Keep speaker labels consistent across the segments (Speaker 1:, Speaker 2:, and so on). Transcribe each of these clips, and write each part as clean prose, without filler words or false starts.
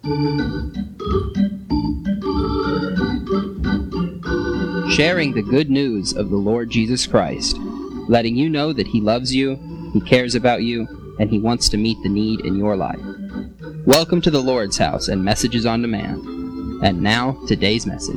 Speaker 1: Sharing the good news of the Lord Jesus Christ, letting you know that He loves you, He cares about you, and He wants to meet the need in your life. Welcome to the Lord's House and Messages on Demand. And now, today's message.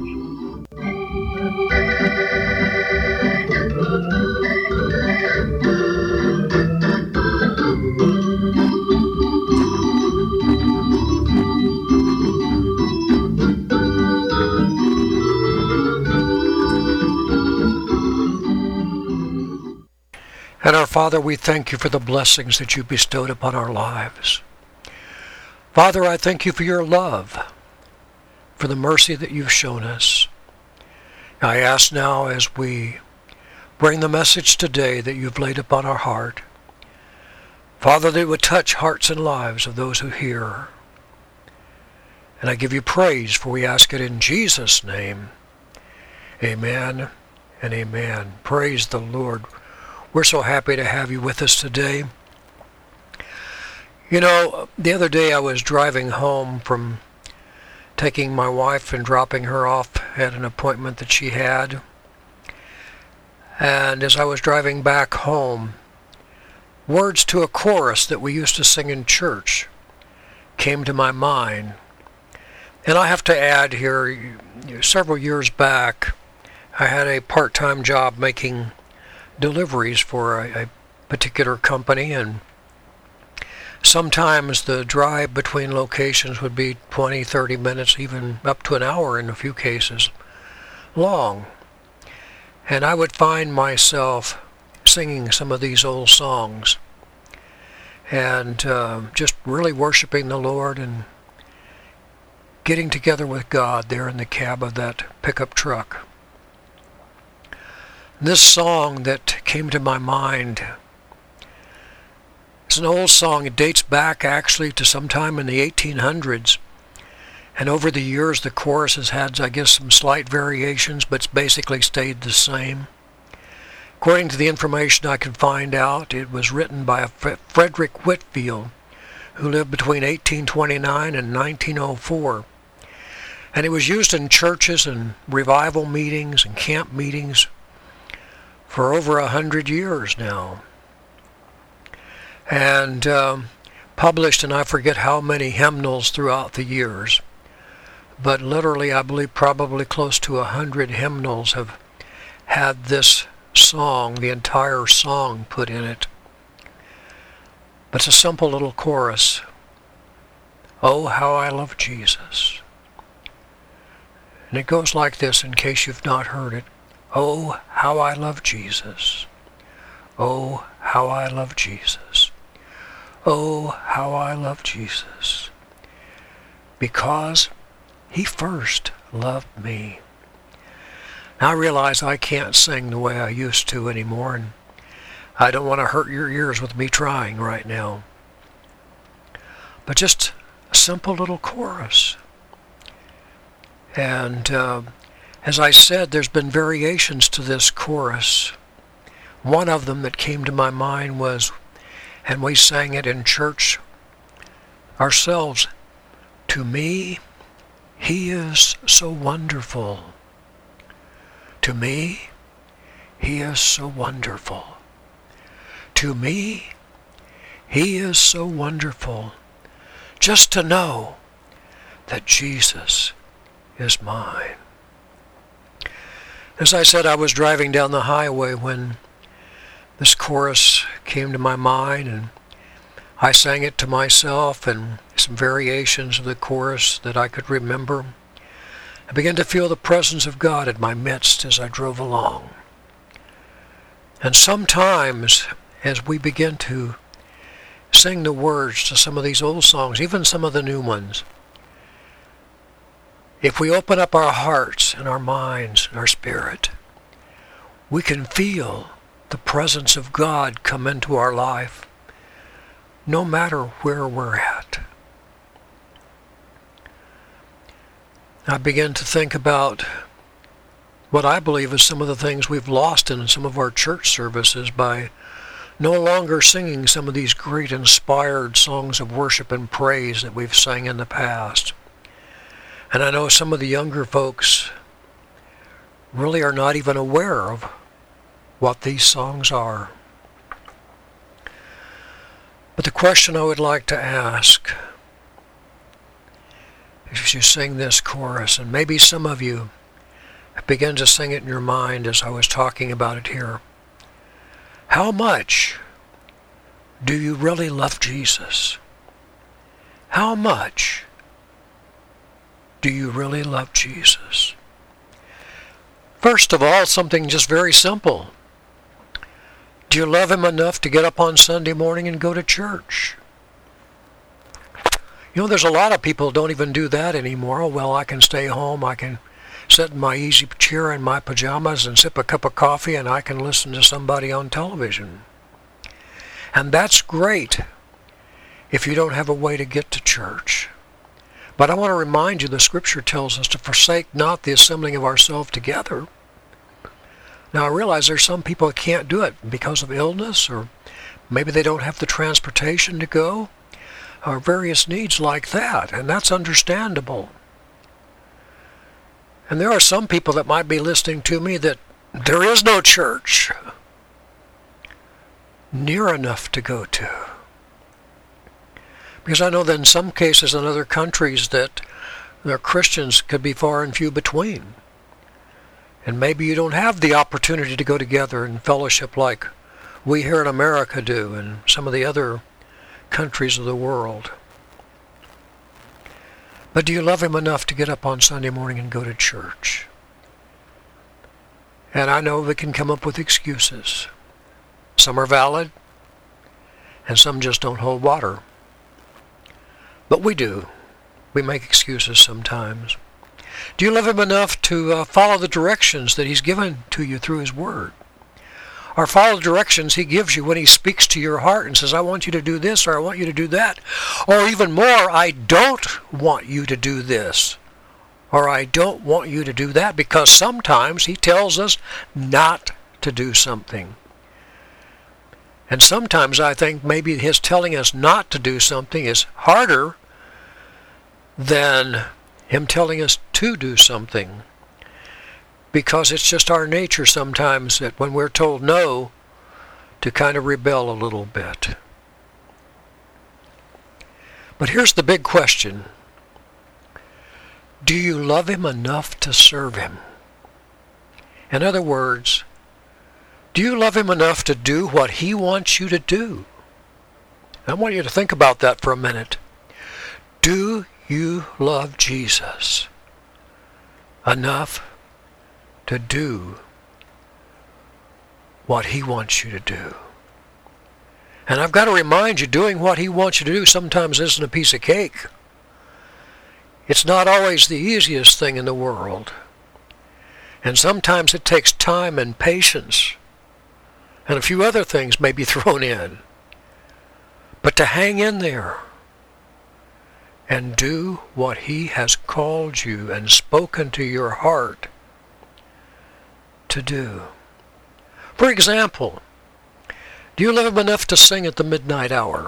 Speaker 2: And our Father, we thank you for the blessings that you bestowed upon our lives. Father, I thank you for your love, for the mercy that you've shown us. I ask now as we bring the message today that you've laid upon our heart, Father, that it would touch hearts and lives of those who hear. And I give you praise, for we ask it in Jesus' name. Amen and amen. Praise the Lord. We're so happy to have you with us today. You know, the other day I was driving home from taking my wife and dropping her off at an appointment that she had. And as I was driving back home, words to a chorus that we used to sing in church came to my mind. And I have to add here, several years back, I had a part-time job making deliveries for a particular company, and sometimes the drive between locations would be 20, 30 minutes, even up to an hour in a few cases long. And I would find myself singing some of these old songs and just really worshiping the Lord and getting together with God there in the cab of that pickup truck. This song that came to my mind, it's an old song. It dates back actually to sometime in the 1800s. And over the years, the chorus has had, I guess, some slight variations, but it's basically stayed the same. According to the information I can find out, it was written by a Frederick Whitfield, who lived between 1829 and 1904. And it was used in churches and revival meetings and camp meetings for over 100 years now, and published in I forget how many hymnals throughout the years, but literally I believe probably close to 100 hymnals have had this song, the entire song, put in it. But it's a simple little chorus. Oh, how I love Jesus. And it goes like this, in case you've not heard it. Oh, how I love Jesus. Oh, how I love Jesus. Oh, how I love Jesus. Because he first loved me. Now I realize I can't sing the way I used to anymore, and I don't want to hurt your ears with me trying right now. But just a simple little chorus. And as I said, there's been variations to this chorus. One of them that came to my mind was, and we sang it in church ourselves, to me, he is so wonderful. To me, he is so wonderful. To me, he is so wonderful. Just to know that Jesus is mine. As I said, I was driving down the highway when this chorus came to my mind, and I sang it to myself and some variations of the chorus that I could remember. I began to feel the presence of God in my midst as I drove along. And sometimes as we begin to sing the words to some of these old songs, even some of the new ones, if we open up our hearts and our minds and our spirit, we can feel the presence of God come into our life, no matter where we're at. I begin to think about what I believe is some of the things we've lost in some of our church services by no longer singing some of these great inspired songs of worship and praise that we've sang in the past. And I know some of the younger folks really are not even aware of what these songs are. But the question I would like to ask, as you sing this chorus, and maybe some of you begin to sing it in your mind as I was talking about it here, how much do you really love Jesus? How much do you really love Jesus? First of all, something just very simple. Do you love him enough to get up on Sunday morning and go to church? You know, there's a lot of people who don't even do that anymore. Oh, well, I can stay home. I can sit in my easy chair in my pajamas and sip a cup of coffee, and I can listen to somebody on television. And that's great if you don't have a way to get to church. But I want to remind you, the Scripture tells us to forsake not the assembling of ourselves together. Now, I realize there's some people that can't do it because of illness, or maybe they don't have the transportation to go, or various needs like that, and that's understandable. And there are some people that might be listening to me that there is no church near enough to go to. Because I know that in some cases in other countries that their Christians could be far and few between. And maybe you don't have the opportunity to go together in fellowship like we here in America do and some of the other countries of the world. But do you love him enough to get up on Sunday morning and go to church? And I know we can come up with excuses. Some are valid, and some just don't hold water. But we do. We make excuses sometimes. Do you love him enough to follow the directions that he's given to you through his word? Or follow the directions he gives you when he speaks to your heart and says, I want you to do this, or I want you to do that. Or even more, I don't want you to do this, or I don't want you to do that, because sometimes he tells us not to do something. And sometimes I think maybe his telling us not to do something is harder than him telling us to do something. Because it's just our nature sometimes that when we're told no, to kind of rebel a little bit. But here's the big question. Do you love him enough to serve him? In other words, do you love him enough to do what he wants you to do? I want you to think about that for a minute. Do you love Jesus enough to do what he wants you to do? And I've got to remind you, doing what he wants you to do sometimes isn't a piece of cake. It's not always the easiest thing in the world. And sometimes it takes time and patience, and a few other things may be thrown in. But to hang in there and do what he has called you and spoken to your heart to do. For example, do you love him enough to sing at the midnight hour?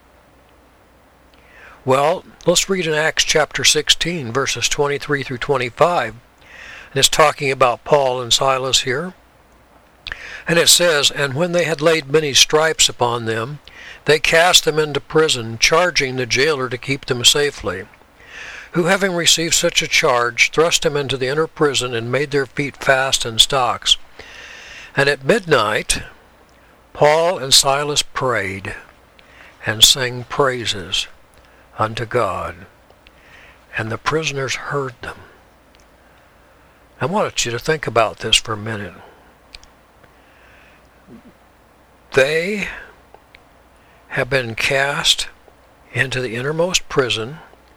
Speaker 2: Well, let's read in Acts chapter 16, verses 23 through 25. And it's talking about Paul and Silas here. And it says, And when they had laid many stripes upon them, they cast them into prison, charging the jailer to keep them safely, who, having received such a charge, thrust them into the inner prison and made their feet fast in stocks. And at midnight Paul and Silas prayed and sang praises unto God, and the prisoners heard them. I want you to think about this for a minute. They have been cast into the innermost prison.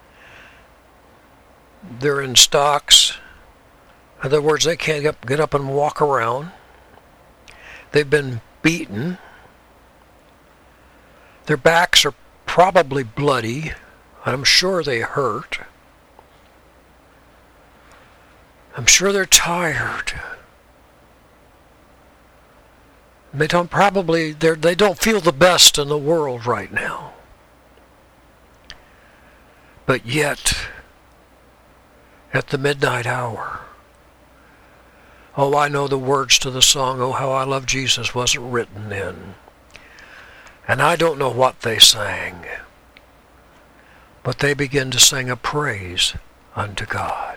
Speaker 2: They're in stocks. In other words, they can't get up and walk around. They've been beaten. Their backs are probably bloody. I'm sure they hurt. I'm sure they're tired. They don't feel the best in the world right now. But yet, at the midnight hour, oh, I know the words to the song, "Oh, How I Love Jesus" wasn't written then. And I don't know what they sang, but they began to sing a praise unto God.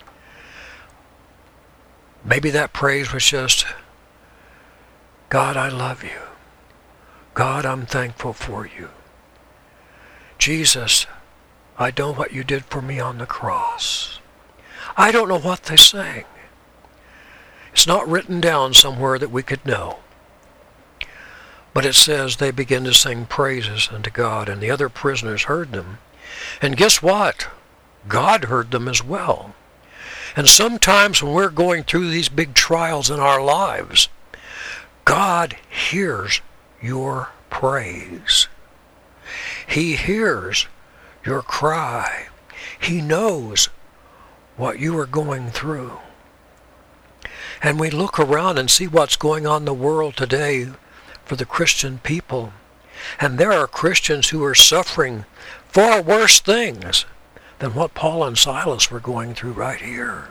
Speaker 2: Maybe that praise was just, "God, I love you. God, I'm thankful for you. Jesus, I know what you did for me on the cross." I don't know what they sang. It's not written down somewhere that we could know. But it says they began to sing praises unto God, and the other prisoners heard them. And guess what? God heard them as well. And sometimes when we're going through these big trials in our lives, God hears your praise. He hears your cry. He knows what you are going through. And we look around and see what's going on in the world today for the Christian people. And there are Christians who are suffering far worse things than what Paul and Silas were going through right here.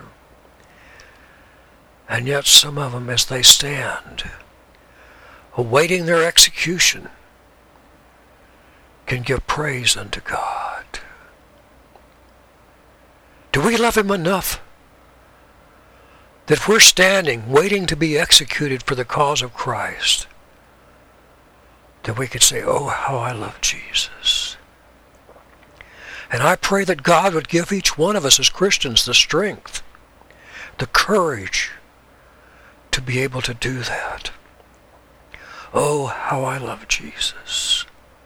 Speaker 2: And yet some of them, as they stand, awaiting their execution, can give praise unto God. Do we love him enough that we're standing, waiting to be executed for the cause of Christ, that we could say, "Oh, how I love Jesus"? And I pray that God would give each one of us as Christians the strength, the courage to be able to do that. Oh, how I love Jesus.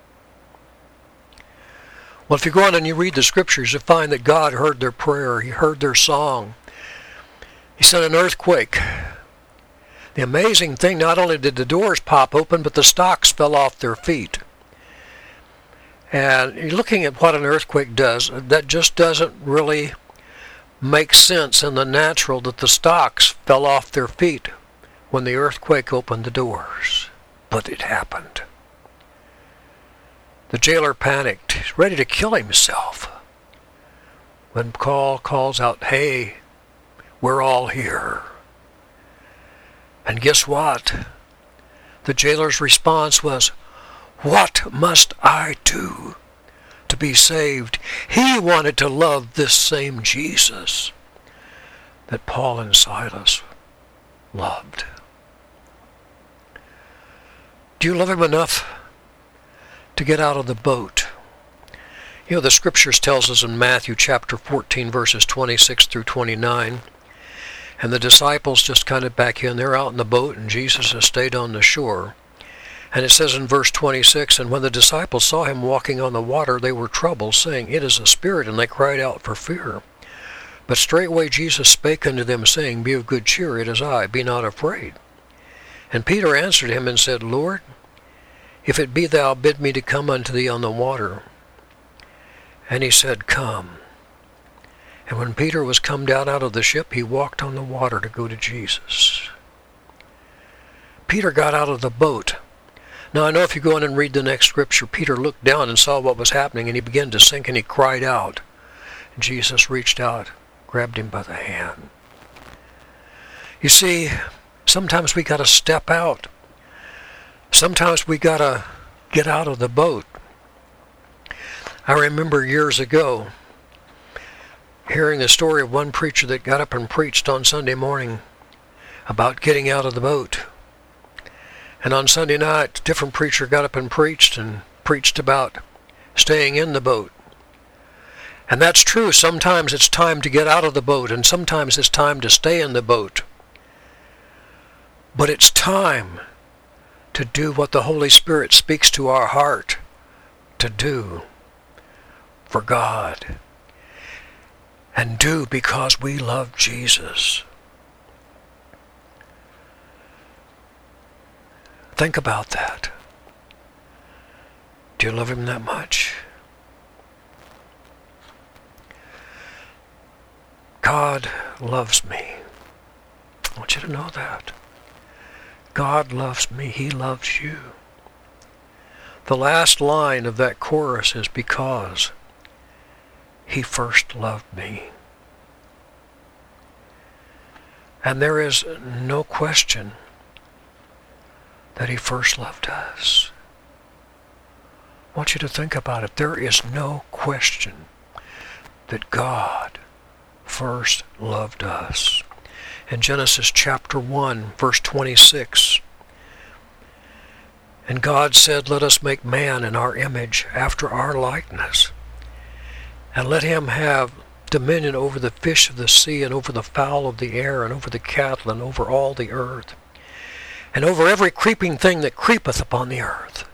Speaker 2: Well, if you go on and you read the scriptures, you find that God heard their prayer. He heard their song. He sent an earthquake. The amazing thing, not only did the doors pop open, but the stocks fell off their feet. And you're looking at what an earthquake does. That just doesn't really make sense in the natural, that the stocks fell off their feet when the earthquake opened the doors. But it happened. The jailer panicked. He's ready to kill himself when Paul calls out, "Hey, we're all here." And guess what? The jailer's response was, "What must I do to be saved?" He wanted to love this same Jesus that Paul and Silas loved. Do you love him enough to get out of the boat? You know, the scriptures tells us in Matthew chapter 14, verses 26 through 29, and the disciples just kind of back in. They're out in the boat, and Jesus has stayed on the shore. And it says in verse 26, "And when the disciples saw him walking on the water, they were troubled, saying, It is a spirit, and they cried out for fear. But straightway Jesus spake unto them, saying, Be of good cheer, it is I, be not afraid. And Peter answered him and said, Lord, if it be thou, bid me to come unto thee on the water. And he said, Come. And when Peter was come down out of the ship, he walked on the water to go to Jesus. Peter got out of the boat. Now I know if you go in and read the next scripture, Peter looked down and saw what was happening, and he began to sink, and he cried out. And Jesus reached out, grabbed him by the hand. You see, sometimes we got to step out. Sometimes we got to get out of the boat. I remember years ago hearing the story of one preacher that got up and preached on Sunday morning about getting out of the boat. And on Sunday night, a different preacher got up and preached about staying in the boat. And that's true. Sometimes it's time to get out of the boat, and sometimes it's time to stay in the boat. But it's time to do what the Holy Spirit speaks to our heart to do for God. And do because we love Jesus. Think about that. Do you love him that much? God loves me. I want you to know that. God loves me. He loves you. The last line of that chorus is because He first loved me. And there is no question that He first loved us. I want you to think about it. There is no question that God first loved us. In Genesis chapter 1, verse 26, and God said, "Let us make man in our image, after our likeness, and let him have dominion over the fish of the sea, and over the fowl of the air, and over the cattle, and over all the earth, and over every creeping thing that creepeth upon the earth."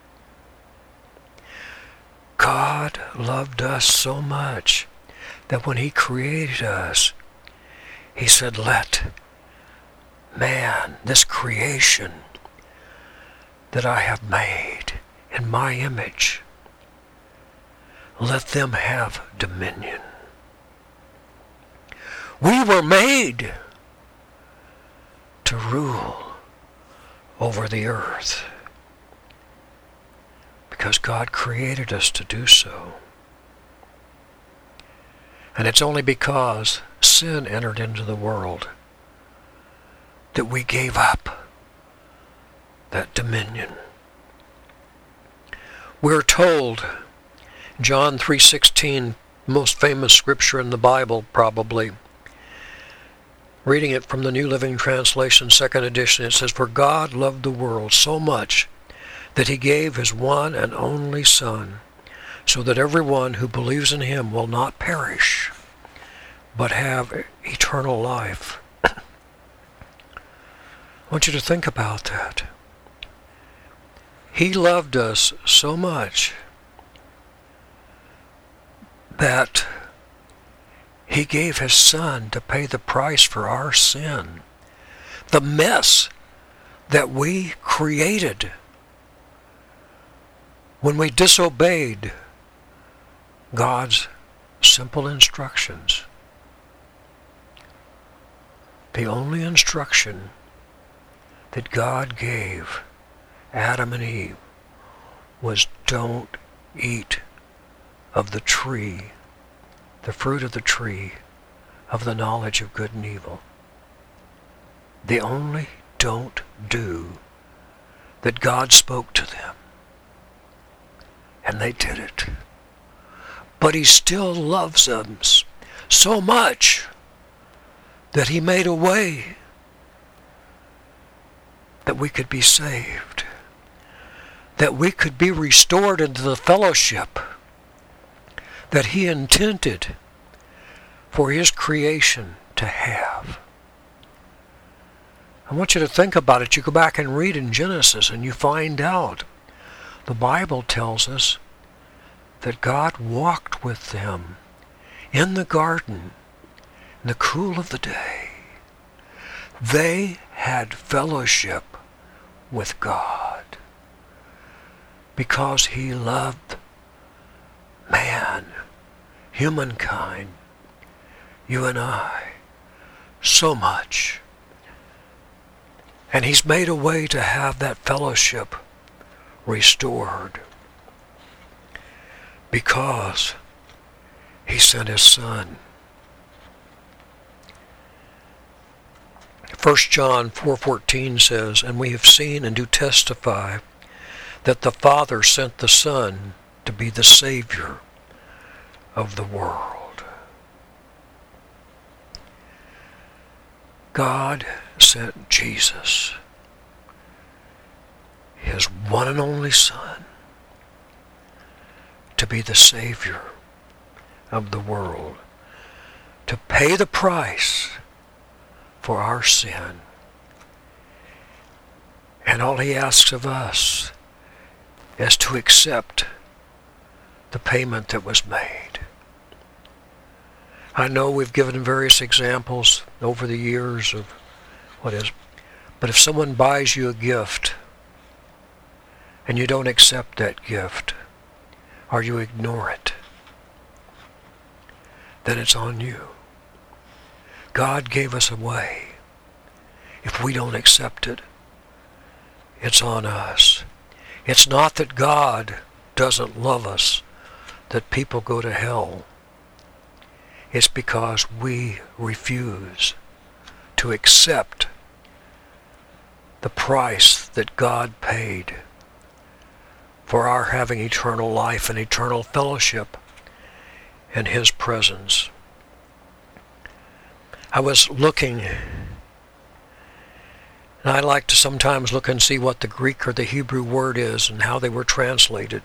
Speaker 2: God loved us so much that when He created us, He said, "Let man, this creation that I have made in my image, let them have dominion." We were made to rule over the earth because God created us to do so. And it's only because sin entered into the world that we gave up that dominion. We're told, John 3:16, most famous scripture in the Bible probably, reading it from the New Living Translation, 2nd edition, it says, "For God loved the world so much that He gave His one and only Son, so that everyone who believes in Him will not perish, but have eternal life." I want you to think about that. He loved us so much that He gave His Son to pay the price for our sin. The mess that we created when we disobeyed God's simple instructions. The only instruction that God gave Adam and Eve was, don't eat of the tree, the fruit of the tree of the knowledge of good and evil. The only don't do that God spoke to them. And they did it. But He still loves them so much that He made a way that we could be saved, that we could be restored into the fellowship that He intended for His creation to have. I want you to think about it. You go back and read in Genesis and you find out the Bible tells us that God walked with them in the garden in the cool of the day. They had fellowship with God because He loved man, humankind, you and I, so much. And He's made a way to have that fellowship restored because He sent His Son. 1 John 4:14 says, "And we have seen and do testify that the Father sent the Son to be the Savior of the world." God sent Jesus, His one and only Son, to be the Savior of the world, to pay the price for our sin. And all He asks of us is to accept the payment that was made. I know we've given various examples over the years of but if someone buys you a gift and you don't accept that gift, or you ignore it, then it's on you. God gave us a way. If we don't accept it, It's on us. It's not that God doesn't love us, that people go to hell. It's because we refuse to accept the price that God paid for our having eternal life and eternal fellowship in His presence. I was looking, and I like to sometimes look and see what the Greek or the Hebrew word is and how they were translated.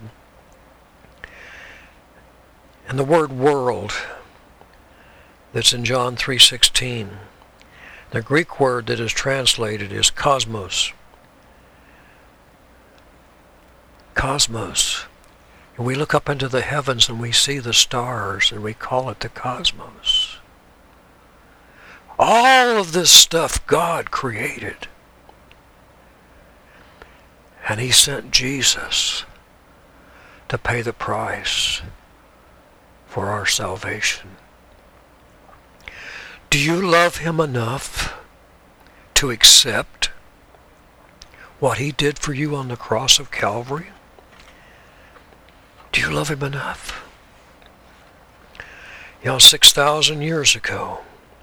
Speaker 2: And the word world that's in John 3:16, the Greek word that is translated is cosmos. Cosmos. And we look up into the heavens and we see the stars and we call it the cosmos. All of this stuff God created. And He sent Jesus to pay the price for our salvation. Do you love Him enough to accept what He did for you on the cross of Calvary? Do you love Him enough? 6,000 years ago,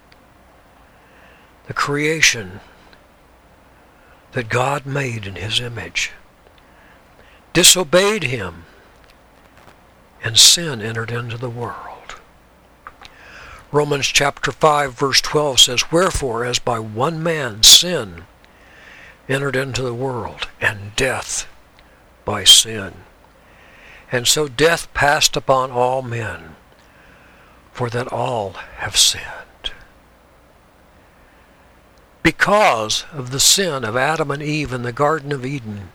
Speaker 2: the creation that God made in His image disobeyed Him, and sin entered into the world. Romans chapter 5 verse 12 says, "Wherefore, as by one man sin entered into the world, and death by sin. And so death passed upon all men, for that all have sinned." Because of the sin of Adam and Eve in the Garden of Eden,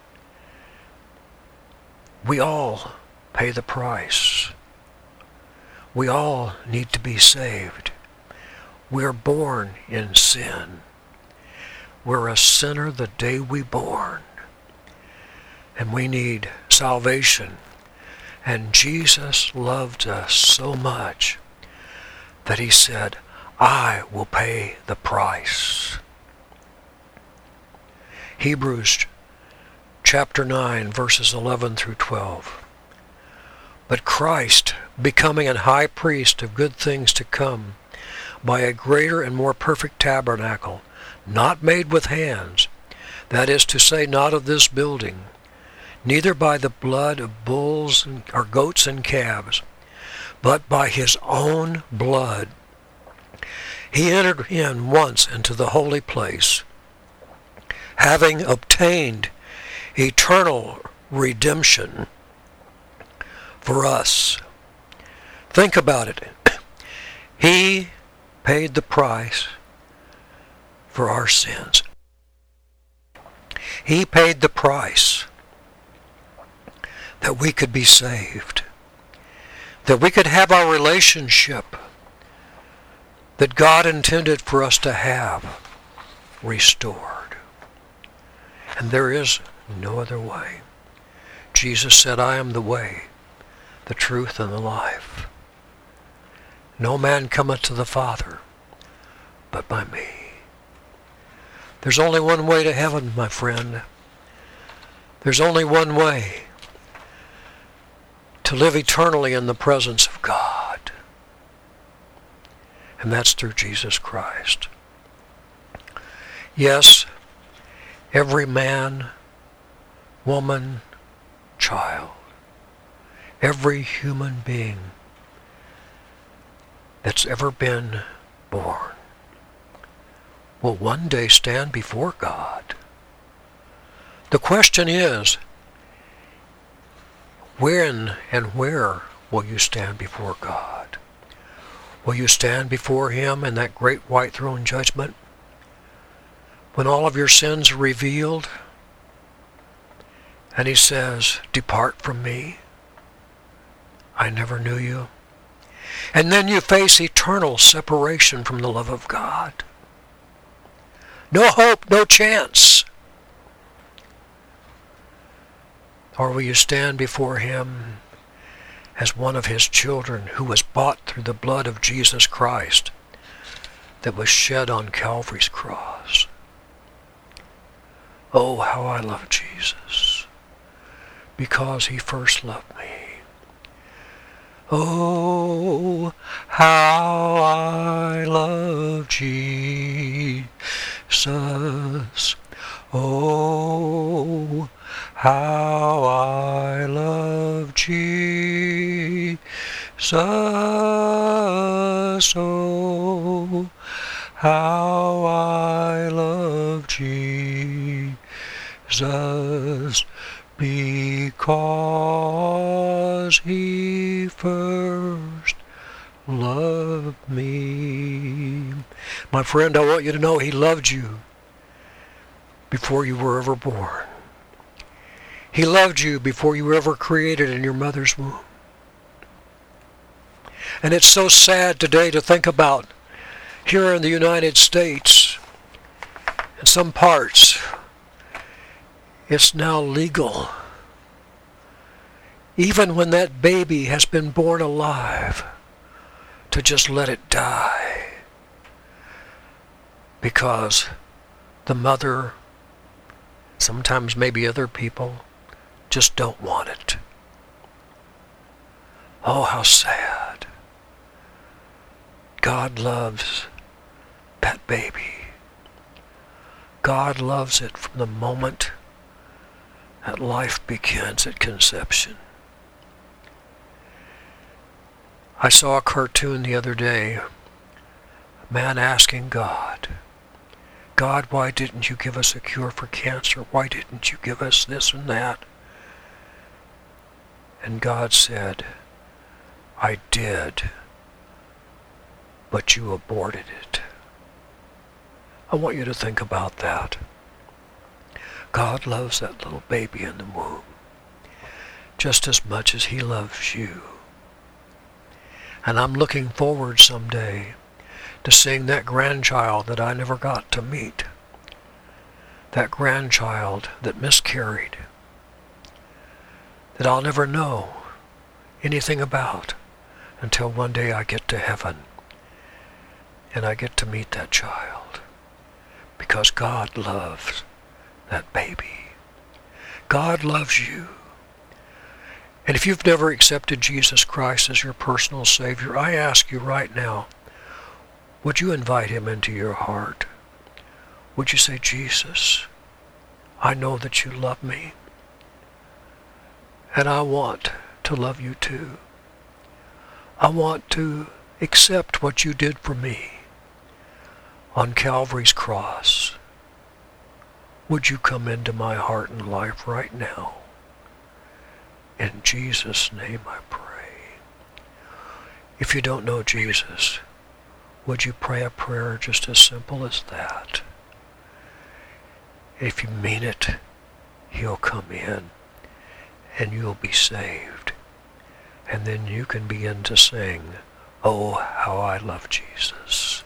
Speaker 2: we all pay the price. We all need to be saved. We're born in sin. We're a sinner the day we born. And we need salvation. And Jesus loved us so much that He said, "I will pay the price." Hebrews chapter 9 verses 11 through 12. "But Christ, becoming an high priest of good things to come, by a greater and more perfect tabernacle, not made with hands, that is to say, not of this building, neither by the blood of bulls or goats and calves, but by His own blood, He entered in once into the holy place, having obtained eternal redemption for us." Think about it. He paid the price for our sins. He paid the price that we could be saved, that we could have our relationship that God intended for us to have restored. And there is no other way. Jesus said, "I am the way, the truth, and the life. No man cometh to the Father but by me." There's only one way to heaven, my friend. There's only one way to live eternally in the presence of God. And that's through Jesus Christ. Yes, every man, woman, child, every human being that's ever been born will one day stand before God. The question is, when and where will you stand before God? Will you stand before Him in that great white throne judgment, when all of your sins are revealed, and He says, "Depart from me, I never knew you"? And then you face eternal separation from the love of God. No hope, no chance. Or will you stand before Him as one of His children who was bought through the blood of Jesus Christ that was shed on Calvary's cross? Oh, how I love Jesus. Jesus, because he first loved me. Oh, how I love Jesus. Oh, how I love Jesus. Oh, how I love Jesus, because he first loved me. My friend, I want you to know he loved you before you were ever born. He loved you before you were ever created in your mother's womb. And it's so sad today to think about here in the United States, in some parts, it's now legal, even when that baby has been born alive, to just let it die because the mother, sometimes maybe other people, just don't want it. Oh, how sad. God loves that baby. God loves it from the moment that life begins at conception. I saw a cartoon the other day, a man asking God, God, why didn't you give us a cure for cancer? Why didn't you give us this and that? And God said, I did, but you aborted it. I want you to think about that. God loves that little baby in the womb just as much as he loves you. And I'm looking forward someday to seeing that grandchild that I never got to meet. That grandchild that miscarried, that I'll never know anything about until one day I get to heaven and I get to meet that child, because God loves that baby. God loves you. And if you've never accepted Jesus Christ as your personal Savior, I ask you right now, would you invite him into your heart? Would you say, Jesus, I know that you love me, and I want to love you too. I want to accept what you did for me on Calvary's cross. Would you come into my heart and life right now? In Jesus' name I pray. If you don't know Jesus, would you pray a prayer just as simple as that? If you mean it, he'll come in and you'll be saved. And then you can begin to sing, Oh, how I love Jesus.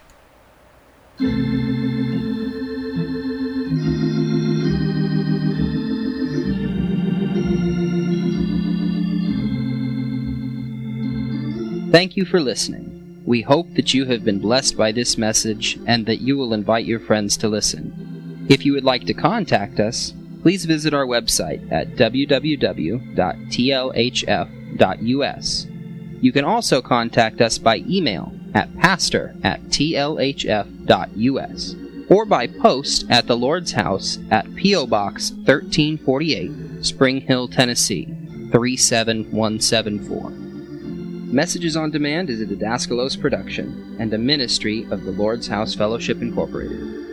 Speaker 1: Thank you for listening. We hope that you have been blessed by this message and that you will invite your friends to listen. If you would like to contact us, please visit our website at www.tlhf.us. You can also contact us by email at pastor@tlhf.us or by post at the Lord's House at P.O. Box 1348, Spring Hill, Tennessee 37174. Messages on Demand is a Didaskalos production and a ministry of the Lord's House Fellowship Incorporated.